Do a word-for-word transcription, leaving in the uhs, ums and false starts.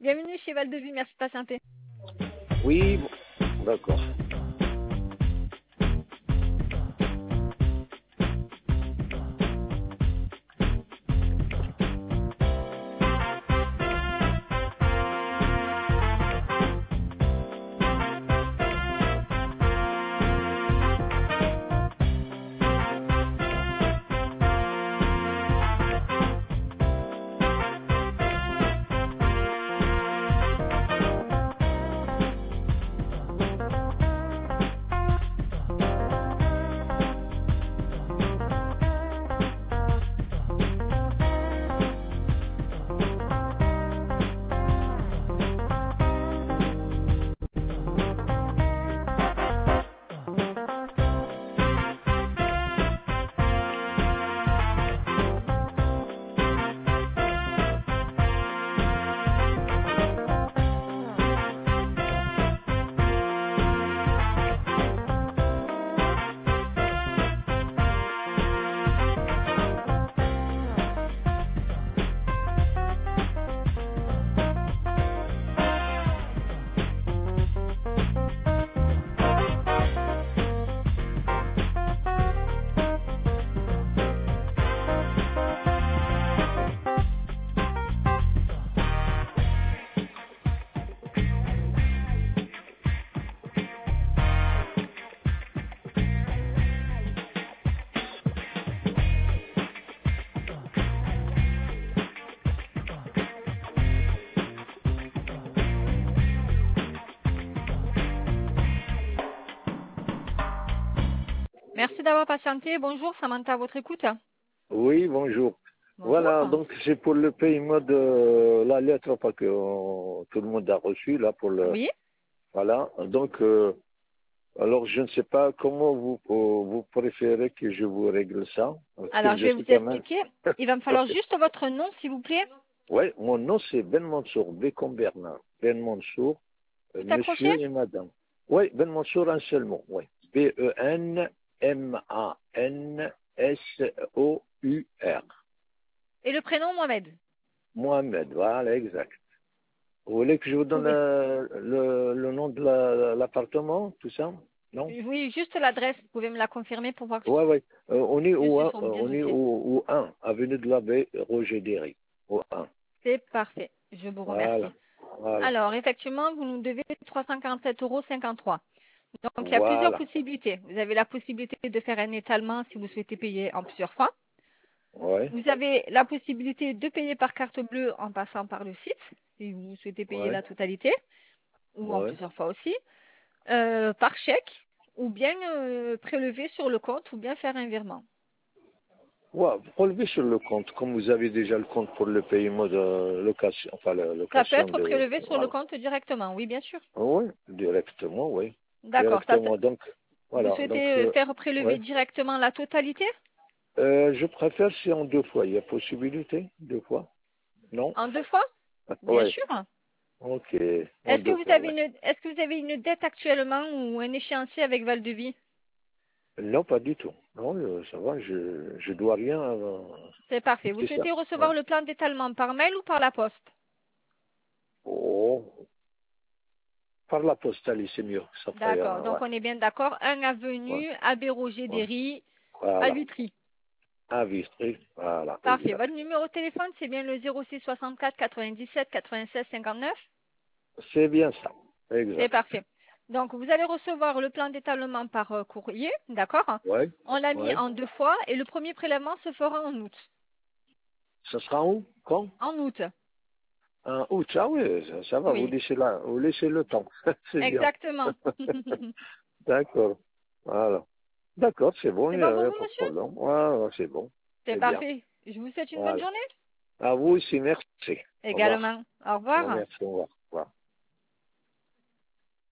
Bienvenue chez Val de Vie, merci de patienter. Oui, bon, d'accord. Merci d'avoir patienté. Bonjour, Samantha, à votre écoute. Oui, bonjour. Bonjour. Voilà, donc c'est pour le paiement de la lettre pas que euh, tout le monde a reçu là pour le. Oui. Voilà, donc euh, alors je ne sais pas comment vous euh, vous préférez que je vous règle ça. Parce Alors, que je je vais sais vous quand même. expliquer. Il va me falloir juste votre nom, s'il vous plaît. Ouais, mon nom c'est Ben Mansour, B comme Bernard. Ben Mansour, euh, Tout accroché. monsieur et madame. Oui, Ben Mansour un seul mot, oui. B E N M A N S O U R. Et le prénom, Mohamed. Mohamed, voilà, exact. Vous voulez que je vous donne Oui. euh, le, le nom de la- l'appartement, tout ça? Non? Oui, juste l'adresse. Vous pouvez me la confirmer pour voir que Ouais, ouais. Euh, on est les au yeux un, sont euh, bien on est notés. au, au un, avenue de la Baie, Roger Derry. Au un. C'est parfait. Je vous Voilà. remercie. Voilà. Alors, effectivement, vous nous devez trois cent quarante-sept euros cinquante-trois. Donc, il y a plusieurs Voilà. possibilités. Vous avez la possibilité de faire un étalement si vous souhaitez payer en plusieurs fois. Ouais. Vous avez la possibilité de payer par carte bleue en passant par le site, si vous souhaitez payer Ouais. la totalité, ou en Ouais. plusieurs fois aussi, euh, par chèque, ou bien euh, prélever sur le compte, ou bien faire un virement. Ouais, relevez sur le compte, comme vous avez déjà le compte pour le paiement de location, enfin la Ça peut location être de, prélevé sur le voilà. compte directement, oui, bien sûr. Oui, directement, oui. D'accord. Ça- Directement, donc, Vous voilà, donc, souhaitez euh, euh, faire prélever ouais. directement la totalité Euh, je préfère c'est en deux fois. Il y a possibilité, deux fois? Non? en deux fois? Bien Ouais. sûr. Ok, en Est-ce que deux vous fois, avez ouais. une, est-ce que vous avez une dette actuellement ou un échéancier avec Val de Vie? Non, pas du tout. Non, euh, ça va, je, je dois rien. euh, C'est parfait. Vous c'est ça. souhaitez Ouais. recevoir le plan d'étalement par mail ou par la poste? Oh, par la postale, c'est mieux. Ça ferait, D'accord. euh, Donc, ouais. on est bien d'accord. un Ouais. avenue Abbé Roger Ouais. Derry à Voilà. Vitry. À Vistry, voilà, Parfait. exact. Votre numéro de téléphone, c'est bien le zéro six soixante-quatre quatre-vingt-dix-sept quatre-vingt-seize cinquante-neuf? C'est bien ça. C'est Exact. parfait. Donc, vous allez recevoir le plan d'étalement par euh, courrier. D'accord? Ouais. On l'a mis Ouais. en deux fois et le premier prélèvement se fera en août. Ça sera où? Quand? En août. En août, ah oui, ça, ça va, vous Oui. laissez, là, vous laissez le temps. C'est bien. Exactement. D'accord. Voilà. D'accord, c'est bon, il C'est n'y bon a, pour y a vous, pas de monsieur? problème. Ouais, ouais, c'est bon. C'est C'est bien. parfait. Je vous souhaite une bonne Voilà. journée. À vous aussi, merci. Au revoir. Également. Au Bon, revoir. merci, au revoir.